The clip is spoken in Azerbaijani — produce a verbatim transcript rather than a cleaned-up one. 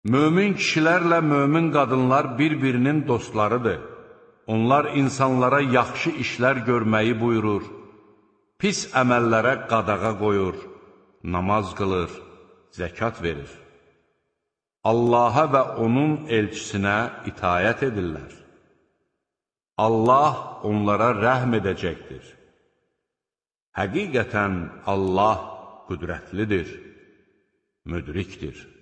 Mömin kişilərlə mömin qadınlar bir-birinin dostlarıdır. Onlar insanlara yaxşı işlər görməyi buyurur, pis əməllərə qadağa qoyur, namaz qılır, zəkat verir. Allaha və onun elçisinə itayət edirlər. Allah onlara rəhm edəcəkdir. Həqiqətən Allah qüdrətlidir, müdrikdir.